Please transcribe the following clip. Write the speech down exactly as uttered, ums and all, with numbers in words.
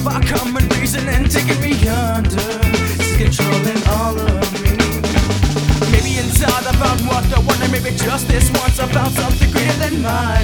our common reason and taking me under. It's controlling all of me. Maybe inside I found what I want, and maybe just this once I found something greater than mine.